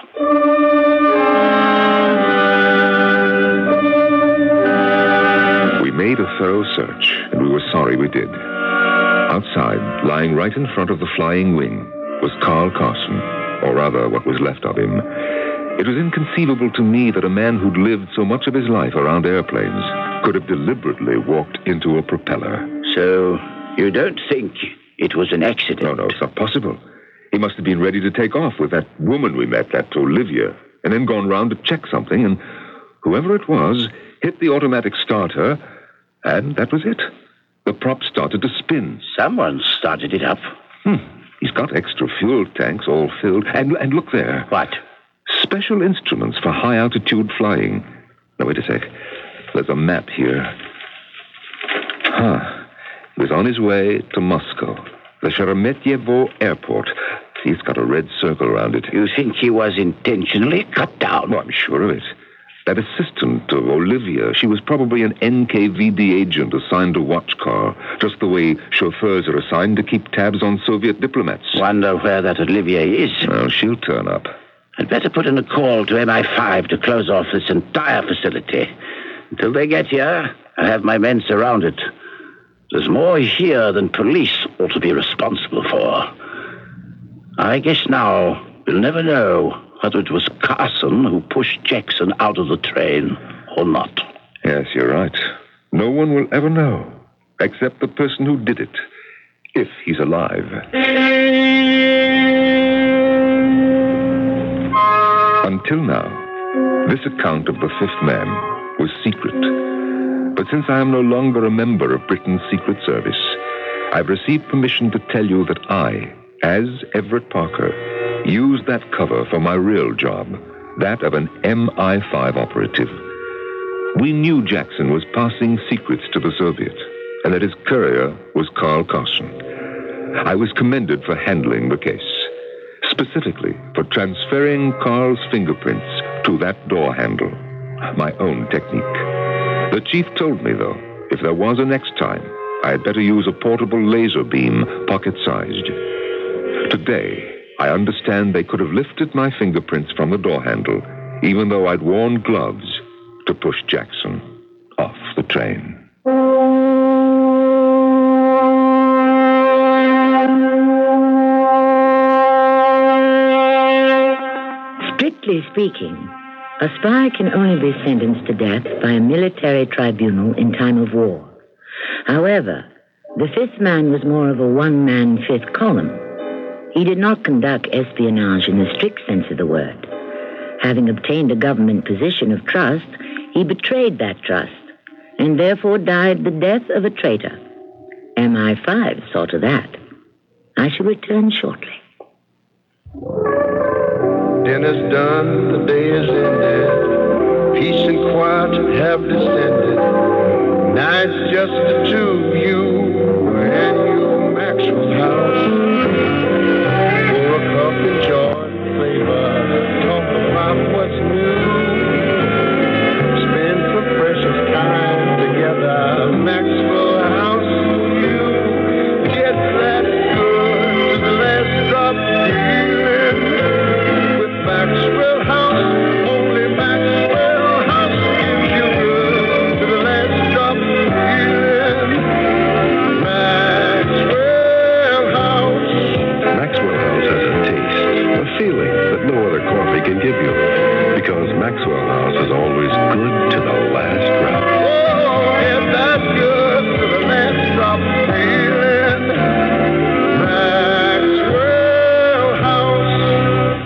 We made a thorough search, and we were sorry we did. Outside, lying right in front of the flying wing, was Carl Carson, or rather what was left of him. It was inconceivable to me that a man who'd lived so much of his life around airplanes could have deliberately walked into a propeller. So, you don't think it was an accident? No, no, it's not possible. He must have been ready to take off with that woman we met, that Olivia, and then gone round to check something, and whoever it was hit the automatic starter, and that was it. The prop started to spin. Someone started it up. Hmm. He's got extra fuel tanks all filled. And, and look there. What? Special instruments for high-altitude flying. Now, wait a sec. There's a map here. Huh. He was on his way to Moscow. The Sheremetyevo Airport. See, it's got a red circle around it. You think he was intentionally cut down? Well, I'm sure of it. That assistant of Olivia, she was probably an N K V D agent assigned to watch Carl, just the way chauffeurs are assigned to keep tabs on Soviet diplomats. Wonder where that Olivia is. Well, she'll turn up. I'd better put in a call to M I five to close off this entire facility. Until they get here, I have my men surrounded. There's more here than police ought to be responsible for. I guess now we'll never know whether it was Carson who pushed Jackson out of the train or not. Yes, you're right. No one will ever know, except the person who did it, if he's alive. Until now, this account of the fifth man was secret. But since I am no longer a member of Britain's Secret Service, I've received permission to tell you that I, as Everett Parker, used that cover for my real job, that of an M I five operative. We knew Jackson was passing secrets to the Soviets, and that his courier was Carl Carson. I was commended for handling the case, specifically for transferring Carl's fingerprints to that door handle, my own technique. The chief told me, though, if there was a next time, I had better use a portable laser beam, pocket-sized. Today, I understand they could have lifted my fingerprints from the door handle, even though I'd worn gloves to push Jackson off the train. Strictly speaking, a spy can only be sentenced to death by a military tribunal in time of war. However, the fifth man was more of a one-man fifth column. He did not conduct espionage in the strict sense of the word. Having obtained a government position of trust, he betrayed that trust, and therefore died the death of a traitor. M I five saw to that. I shall return shortly. Dinner's done, the day is ended. Peace and quiet have descended. Now it's just the two of you and you, Maxwell's house. Pour a cup, enjoy the flavor. Talk about what's new. Spend some precious time together, Maxwell House. You get that good, the last drop feeling. Maxwell House, only Maxwell House gives you good to the last drop feeling. Maxwell House. Maxwell House has a taste, a feeling that no other coffee can give you. Because Maxwell House is always good to the last drop. Oh, get that good to the last drop feeling. Maxwell House.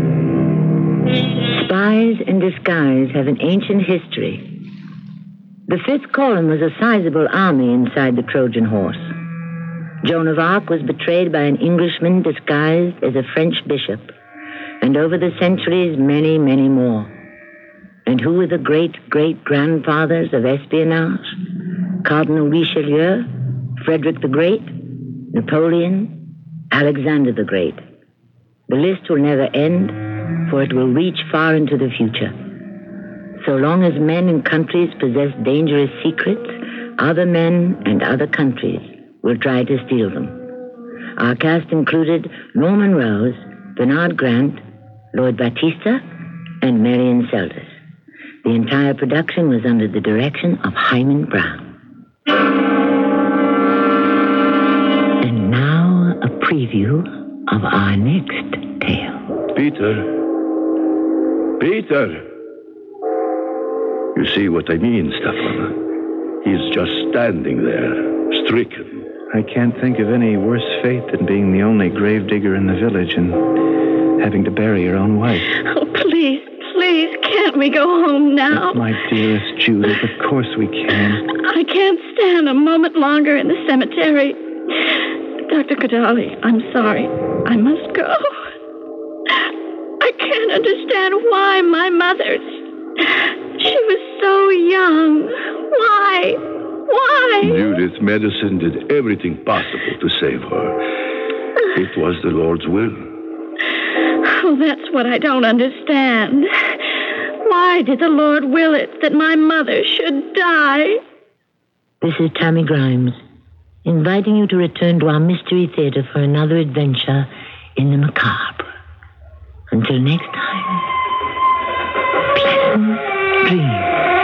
Spies in disguise have an ancient history. The fifth column was a sizable army inside the Trojan horse. Joan of Arc was betrayed by an Englishman disguised as a French bishop, and over the centuries, many, many more. And who were the great-great-grandfathers of espionage? Cardinal Richelieu, Frederick the Great, Napoleon, Alexander the Great. The list will never end, for it will reach far into the future. So long as men and countries possess dangerous secrets, other men and other countries will try to steal them. Our cast included Norman Rose, Bernard Grant, Lloyd Battista, and Marion Seldes. The entire production was under the direction of Hyman Brown. And now a preview of our next tale. Peter. Peter. You see what I mean, Stefan? He's just standing there, stricken. I can't think of any worse fate than being the only gravedigger in the village and having to bury your own wife. Oh, please, please, can't we go home now? My dearest Judith, of course we can. I can't stand a moment longer in the cemetery. Doctor Kodali, I'm sorry. I must go. I can't understand why my mother... She was so young. Why? Why? Judith's medicine did everything possible to save her. It was the Lord's will. Oh, that's what I don't understand. Why did the Lord will it that my mother should die? This is Tammy Grimes, inviting you to return to our Mystery Theater for another adventure in the macabre. Until next time, pleasant dreams.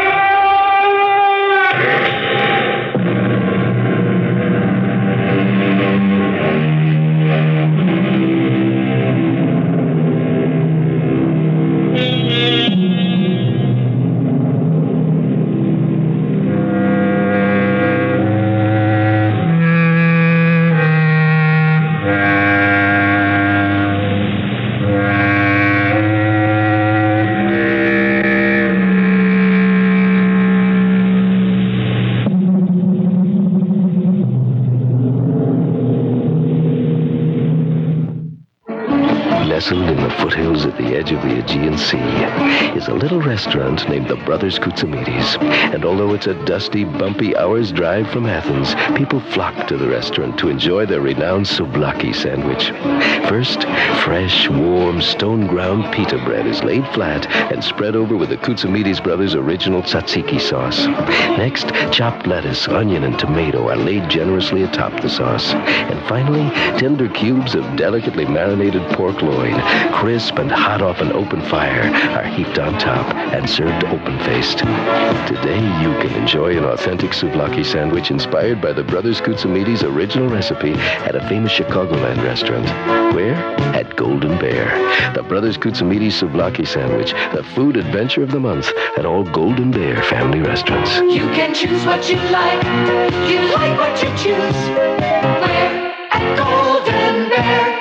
Nestled in the foothills at the edge of the Aegean Sea is a little restaurant named the Brothers Koutsamidis. And although it's a dusty, bumpy hour's drive from Athens, people flock to the restaurant to enjoy their renowned souvlaki sandwich. First, fresh, warm, stone-ground pita bread is laid flat and spread over with the Koutsamidis brothers' original tzatziki sauce. Next, chopped lettuce, onion, and tomato are laid generously atop the sauce. And finally, tender cubes of delicately marinated pork loin, crisp and hot off an open fire, are heaped on top and served open-faced. Today, you can enjoy an authentic souvlaki sandwich inspired by the Brothers Koutsamidis' original recipe at a famous Chicagoland restaurant. Where? At Golden Bear. The Brothers Koutsamidis souvlaki sandwich, the food adventure of the month at all Golden Bear family restaurants. You can choose what you like. You like what you choose. Where? At Golden Bear.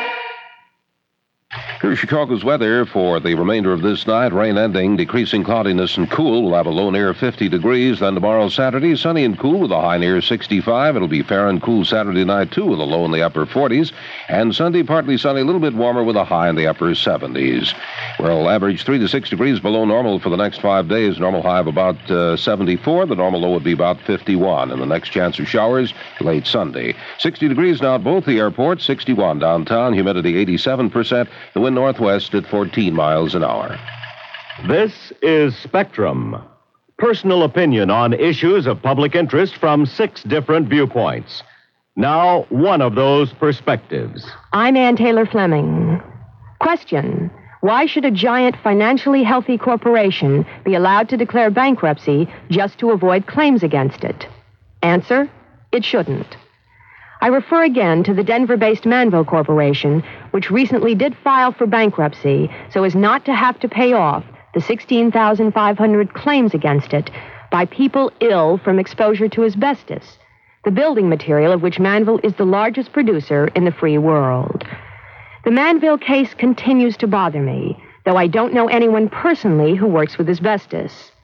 Here's Chicago's weather for the remainder of this night. Rain ending, decreasing cloudiness and cool. We'll have a low near fifty degrees. Then tomorrow, Saturday, sunny and cool with a high near sixty-five. It'll be fair and cool Saturday night, too, with a low in the upper forties. And Sunday, partly sunny, a little bit warmer with a high in the upper seventies. We'll average three to six degrees below normal for the next five days. Normal high of about uh, seventy-four. The normal low would be about fifty-one. And the next chance of showers, late Sunday. sixty degrees now at both the airports, sixty-one downtown, humidity eighty-seven percent. The wind northwest at fourteen miles an hour. This is Spectrum. Personal opinion on issues of public interest from six different viewpoints. Now, one of those perspectives. I'm Ann Taylor Fleming. Question: why should a giant financially healthy corporation be allowed to declare bankruptcy just to avoid claims against it? Answer: it shouldn't. I refer again to the Denver-based Manville Corporation, which recently did file for bankruptcy so as not to have to pay off the sixteen thousand five hundred claims against it by people ill from exposure to asbestos, the building material of which Manville is the largest producer in the free world. The Manville case continues to bother me, though I don't know anyone personally who works with asbestos.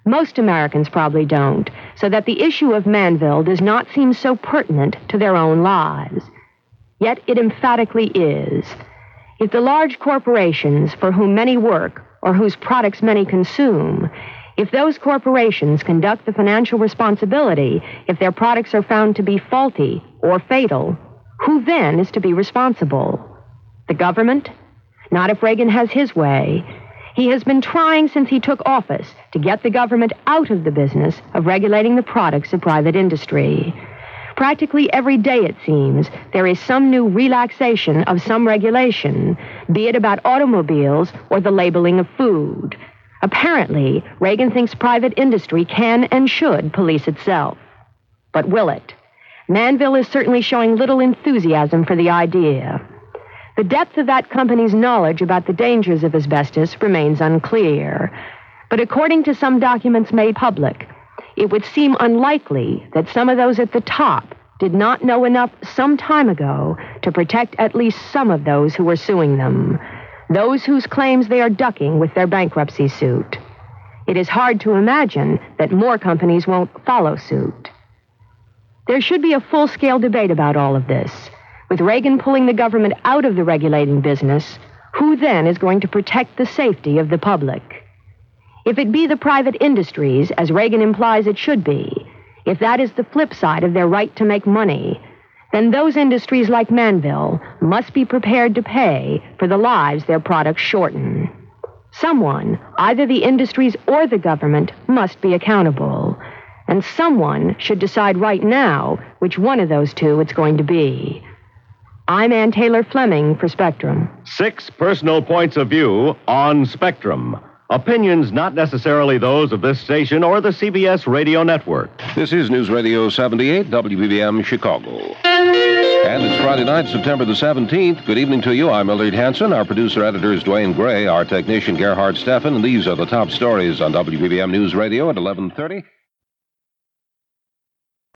Most Americans probably don't, so that the issue of Manville does not seem so pertinent to their own lives. Yet it emphatically is. If the large corporations for whom many work or whose products many consume, if those corporations conduct the financial responsibility if their products are found to be faulty or fatal, who then is to be responsible? The government? Not if Reagan has his way. He has been trying since he took office to get the government out of the business of regulating the products of private industry. Practically every day, it seems, there is some new relaxation of some regulation, be it about automobiles or the labeling of food. Apparently, Reagan thinks private industry can and should police itself. But will it? Manville is certainly showing little enthusiasm for the idea. The depth of that company's knowledge about the dangers of asbestos remains unclear. But according to some documents made public, it would seem unlikely that some of those at the top did not know enough some time ago to protect at least some of those who were suing them, those whose claims they are ducking with their bankruptcy suit. It is hard to imagine that more companies won't follow suit. There should be a full-scale debate about all of this. With Reagan pulling the government out of the regulating business, who then is going to protect the safety of the public? If it be the private industries, as Reagan implies it should be, if that is the flip side of their right to make money, then those industries like Manville must be prepared to pay for the lives their products shorten. Someone, either the industries or the government, must be accountable. And someone should decide right now which one of those two it's going to be. I'm Ann Taylor Fleming for Spectrum. Six personal points of view on Spectrum. Opinions not necessarily those of this station or the C B S radio network. This is News Radio seventy-eight, W B B M Chicago. And it's Friday night, September the seventeenth. Good evening to you. I'm Millard Hanson. Our producer-editor is Dwayne Gray. Our technician, Gerhard Steffen. And these are the top stories on W B B M News Radio at eleven thirty.